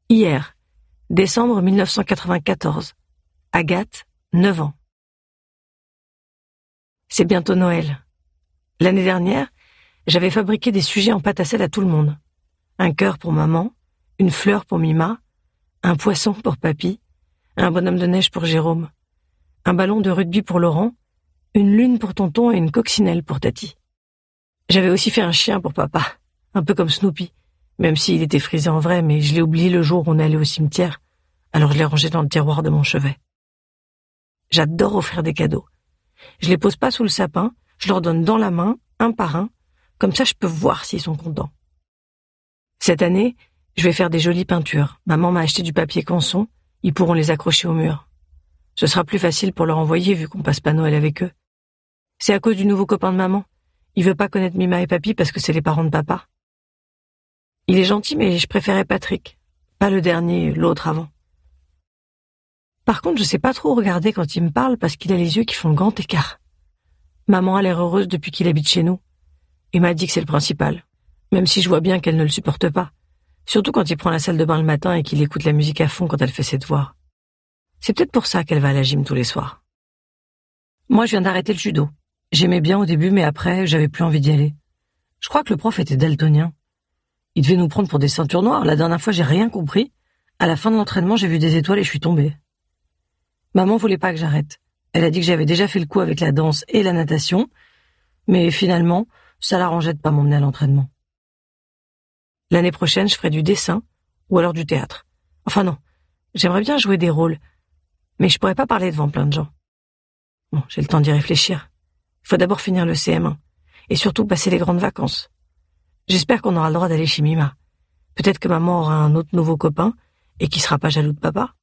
Hier, décembre 1994. Agathe, 9 ans. C'est bientôt Noël. L'année dernière, j'avais fabriqué des sujets en pâte à sel à tout le monde. Un cœur pour maman, une fleur pour Mima, un poisson pour Papy, un bonhomme de neige pour Jérôme, un ballon de rugby pour Laurent, une lune pour Tonton et une coccinelle pour Tati. J'avais aussi fait un chien pour papa, un peu comme Snoopy, même s'il était frisé en vrai, mais je l'ai oublié le jour où on est allé au cimetière, alors je l'ai rangé dans le tiroir de mon chevet. J'adore offrir des cadeaux. Je les pose pas sous le sapin, je leur donne dans la main, un par un, comme ça je peux voir s'ils sont contents. Cette année, je vais faire des jolies peintures. Maman m'a acheté du papier canson, ils pourront les accrocher au mur. Ce sera plus facile pour leur envoyer vu qu'on passe pas Noël avec eux. C'est à cause du nouveau copain de maman. Il veut pas connaître Mima et Papy parce que c'est les parents de papa. Il est gentil, mais je préférais Patrick. Pas le dernier, l'autre avant. Par contre, je sais pas trop regarder quand il me parle parce qu'il a les yeux qui font le grand écart. Maman a l'air heureuse depuis qu'il habite chez nous. Et m'a dit que c'est le principal. Même si je vois bien qu'elle ne le supporte pas. Surtout quand il prend la salle de bain le matin et qu'il écoute la musique à fond quand elle fait ses devoirs. C'est peut-être pour ça qu'elle va à la gym tous les soirs. Moi, je viens d'arrêter le judo. J'aimais bien au début, mais après, j'avais plus envie d'y aller. Je crois que le prof était daltonien. Il devait nous prendre pour des ceintures noires. La dernière fois, j'ai rien compris. À la fin de l'entraînement, j'ai vu des étoiles et je suis tombée. Maman voulait pas que j'arrête. Elle a dit que j'avais déjà fait le coup avec la danse et la natation, mais finalement, ça l'arrangeait de pas m'emmener à l'entraînement. L'année prochaine, je ferai du dessin ou alors du théâtre. Enfin non, j'aimerais bien jouer des rôles, mais je pourrais pas parler devant plein de gens. Bon, j'ai le temps d'y réfléchir. Il faut d'abord finir le CM1 et surtout passer les grandes vacances. J'espère qu'on aura le droit d'aller chez Mima. Peut-être que maman aura un autre nouveau copain et qui sera pas jaloux de papa.